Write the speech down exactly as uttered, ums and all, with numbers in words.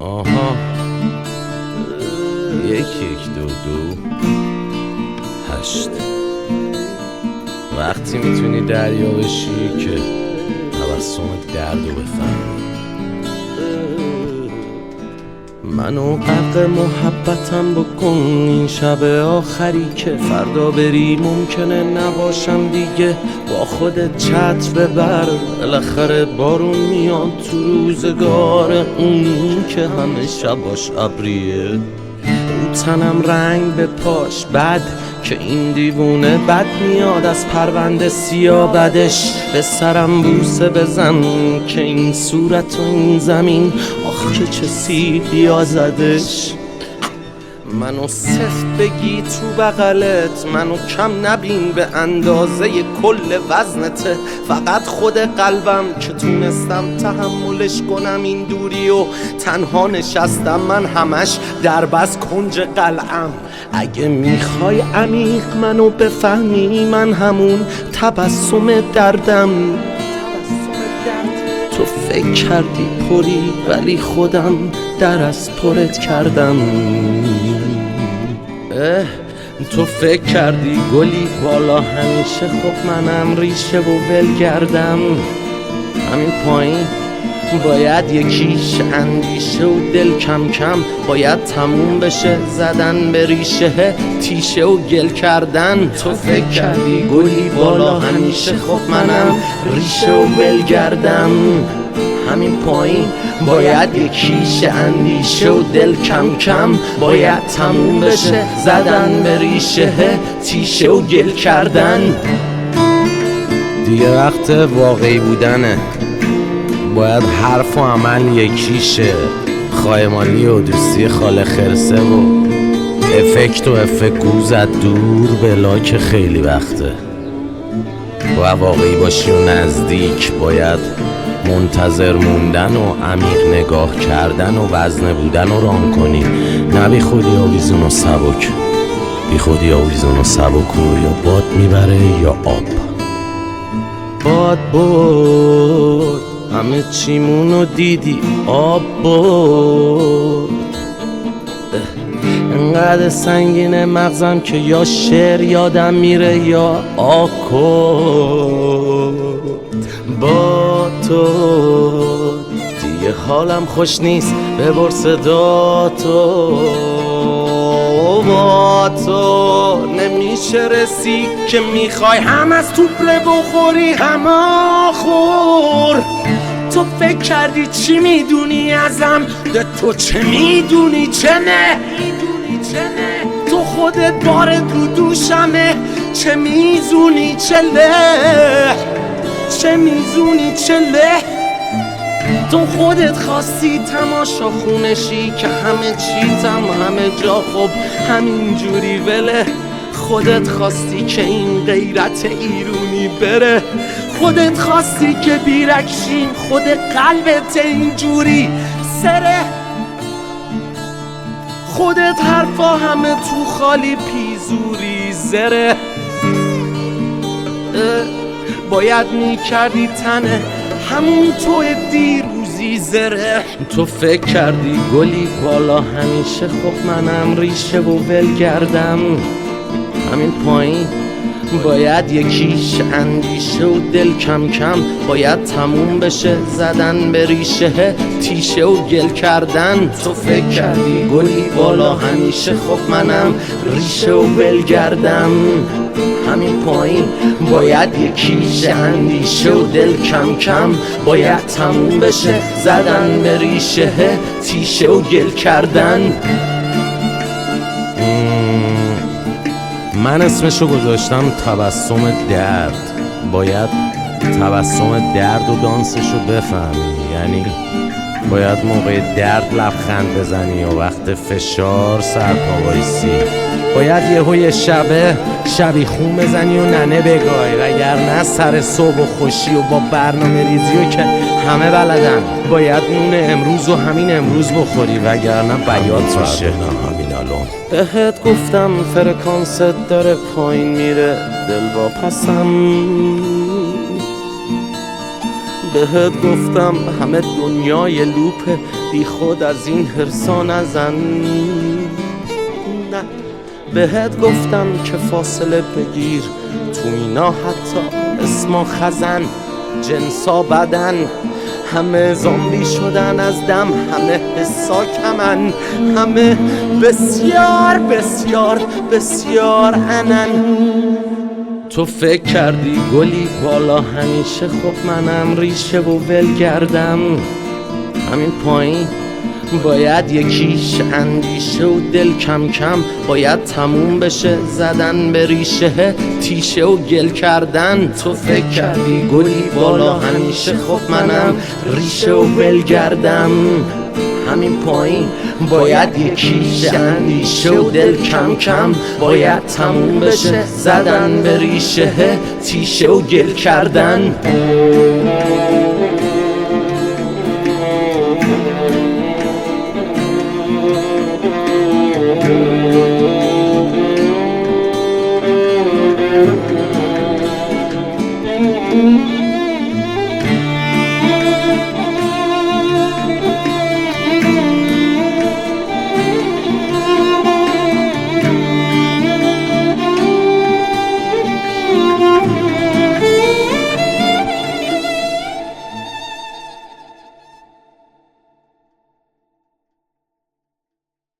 آها یک یک دو دو هشت. وقتی میتونی دریا بشی که تبسم درد رو بفهمی. منو غرق محبتم بکن این شب آخری که فردا بری ممکنه نباشم دیگه. با خودت چتر ببر بالاخره بارون میاد تو روزگار اون که همه شباش ابریه. رو تنم رنگ به پاش بد که این دیوونه بد میاد از پرونده سیاه بدش. به سرم بوسه بزن که این صورت و این زمین آخ که چه سیبی زدش. منو سفت بگی تو بغلت، منو کم نبین به اندازه کل وزنته. فقط خود قلبم که تونستم تحملش کنم این دوری و تنها نشستم من همش در بس کنج قلعم. اگه میخوای عمیق منو بفهمی من همون تبسم دردم. تو فکر کردی پری ولی خودم در از پرت کردم. اه تو فکر کردی گلی بالا همیشه خب منم ریشه و ولگردم. همین پایین باید یکیش اندیشه و دل کم کم باید تموم بشه زدن به ریشه تیشه و گل کردن. تو فکر کردی گلی بالا همیشه خب منم ریشه و ولگردم. همین پایین باید یکیش اندیشه و دل کم کم باید تموم بشه زدن به ریشه تیشه و گل کردن. دیگه وقت واقعی بودنه، باید حرف و عمل یکیشه. خایمالی و دوستی خاله خرسه و افکت و افکت زد دور بلا که خیلی وقته. باید واقعی باشی و نزدیک، باید منتظر موندن و عمیق نگاه کردن و وزنه بودن و رام کنی. نه بی خودی آویزون و سبک، بی خودی آویزون و سبک رو یا باد میبره یا آب. باد برد همه چیمونو دیدی، آب برد. انقدر سنگینه مغزم که یا شعر یادم میره یا آکورد. با تو دیگه حالم خوش نیست، ببر صدا تو. با تو نمیشه رسید که میخوای هم از توپله بخوری هم آخور. تو فکر کردی چی میدونی ازم، ده تو چه میدونی چه نه. تو خودت بارت رو دوشمه، چه میزونی چه له، چه میزونی چه له. تو خودت خواستی تماشا خونشی که همه چیتم همه جا خب همین جوری وله. خودت خواستی که این غیرت ایرونی بره، خودت خواستی که بیرکشیم خود قلبت اینجوری سره. خودت حرفا همه تو خالی پیزوری زره. باید میکردی تنه همون تو دیروزی زره. تو فکر کردی گلی بالا همیشه خب منم ریشه و ولگردم. همین پایین باید یکیش اندیشه و دل کم کم باید تموم بشه زدن به ریشه تیشه و گل کردن. تو فکر کردی گلی بالا همیشه خب منم ریشه و ولگردم. همین پایین باید یکیش اندیشه و دل کم کم باید تموم بشه زدن به ریشه تیشه و گل کردن. من اسمشو گذاشتم تبسم درد. باید تبسم درد و دانسشو بفهمی، یعنی باید موقع درد لبخند بزنی و وقت فشار سرپا وایسی. باید یهو یه شبه شبیخون بزنی و ننه بگای، وگرنه سر صبح و خوشی و با برنامه ریزی و که همه بلدن. باید نون امروز و همین امروز بخوری وگرنه بیات میشه. همین الان بهت گفتم فرکانست داره پایین میره، دل واپسم. بهت گفتم همه دنیای لوپه، بی خود از این حرصا نزن. نه بهت گفتم که فاصله بگیر، تو اینا حتی اسما خزن، جنسا بدن، همه زامبی شدن از دم، همه حسا کمن، همه بسیار بسیار بسیار انن. تو فکر کردی گلی بالا همیشه، خب منم ریشه و ولگردم. همین پایین باید یکیش اندیشه و دل کم کم باید تموم بشه زدن به ریشه تیشه و گل کردن. تو فکر کردی گلی بالا همیشه، خب منم ریشه و ولگردم. همین پایین باید یکیش اندیشه و دل کم کم باید تموم بشه زدن به ریشه تیشه و گل کردن.